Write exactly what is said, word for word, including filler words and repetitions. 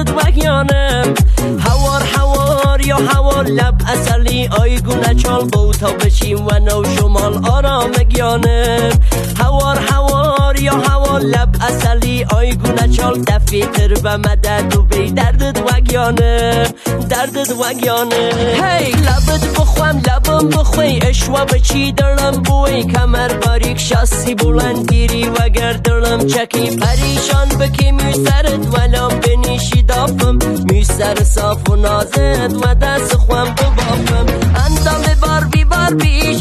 دردت وگیانم هوار هوار یا هوار لب اصلی آیگونه چال بوتا بشیم و نو شمال آرام گیانم هوار هوار یا هوار لب اصلی آیگونه چال دفیتر و مدد و بی دردت وگیانم دردت وگیانم هی لبت بخوام لبم بخوی اشوا بچی درم بوی کمر باریک شاسی بلندیری و گردرم چکی پریشان بکی می سرت ولام بنیشی دافم می سر صاف و نازت و دست خوام ببافم اندام بار بی بار بی